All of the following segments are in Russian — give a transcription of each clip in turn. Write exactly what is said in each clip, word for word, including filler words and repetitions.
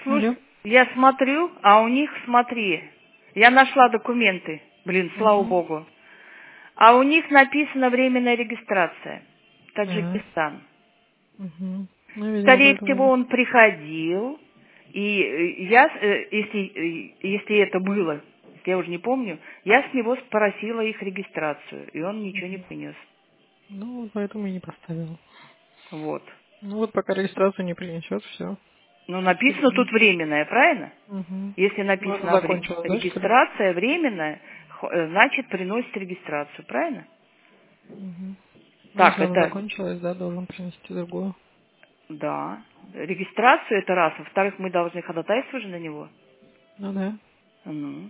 Слушай, Алло. я смотрю, а у них, смотри, я нашла документы, блин, слава Угу. богу. А у них написана временная регистрация. А. Таджикистан. Угу. Ну, видимо, Скорее поэтому всего, не... он приходил, и э, я, э, если, э, если это было, я уже не помню, я с него спросила их регистрацию, и он ничего не Угу. принес. Ну, вот поэтому и не поставила. Вот. Ну, вот пока регистрацию не принесет, все. Ну, написано тут временная, правильно? Угу. Если Ну, это написано вре- закончилось, да, что ли? регистрация временная, х- э, значит приносит регистрацию, правильно? Угу. Ну, Так, если она это, закончилась, да, должен принести другую. да, регистрацию это раз, во-вторых, мы должны ходатайствовать же на него. Ну, да. Ну.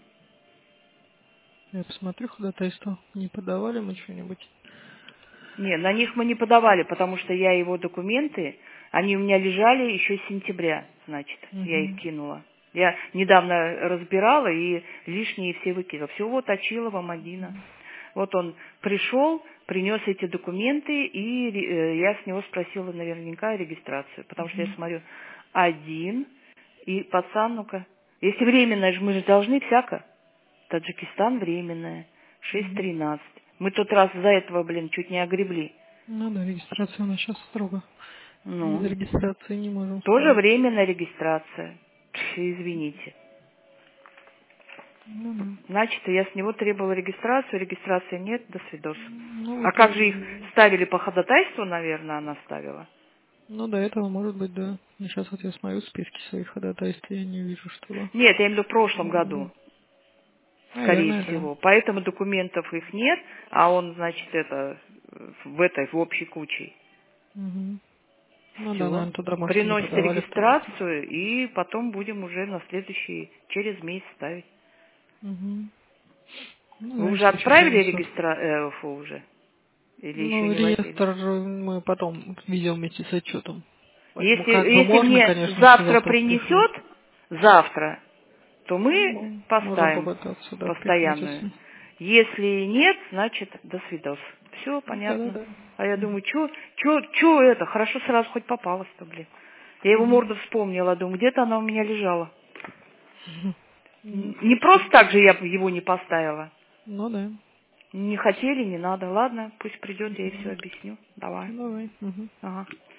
Я посмотрю ходатайство. Не подавали мы что-нибудь? Не, на них мы не подавали, потому что я его документы, они у меня лежали еще с сентября, значит, я их Угу. кинула. Я недавно разбирала и лишние все выкинула. Все вот Очилова, Мадина. Вот он пришел, принес эти документы, и э, я с него спросила наверняка регистрацию, потому что я Угу. смотрю, один, и пацан, ну-ка, если временное, же мы же должны всяко. Таджикистан временная, шесть Угу. тринадцать. Мы тот раз за этого, блин, чуть не огребли. Ну, да, регистрация у нас сейчас строго. Без Ну, регистрации не можем тоже ставить. временная регистрация. Пш, извините. Ну, да. Значит, я с него требовала регистрацию, регистрации нет, до свидос. Ну, А вот, как же их и- ставили по ходатайству, наверное, она ставила? ну, до этого, может быть, да. Но сейчас вот я смотрю списки своих ходатайств, и я не вижу, что... Нет, я имею в виду в прошлом году, Ну, скорее наверное, да. всего. Поэтому документов их нет, а он, значит, это в этой, в общей куче. Угу. Ну да, Все. наверное, туда, может, и не Приносит подавали, в принципе. регистрацию, и потом будем уже на следующий, через месяц ставить. Угу. Ну Вы да, уже если еще отправили принесут. регистра... э, фу, уже? Или еще Ну, не возили? реестр мы потом видел вместе с отчетом. Поэтому Если, как бы если можно, мне конечно, еще завтра завтра прислать. принесет, завтра, то мы Ну, можем поставим попытаться, да, прислать, постоянную. если... Если нет, значит, до свидос. Все Ну, тогда понятно. да. А я думаю, что чё, чё это? Хорошо сразу хоть попалось-то, блин. Я его Угу. морду вспомнила, думаю, где-то она у меня лежала. Ну, Н- Не просто так же я бы его не поставила. ну да. Не хотели, не надо. Ладно, пусть придет, я ей все Мгм. объясню. Давай. Давай. Угу. Ага.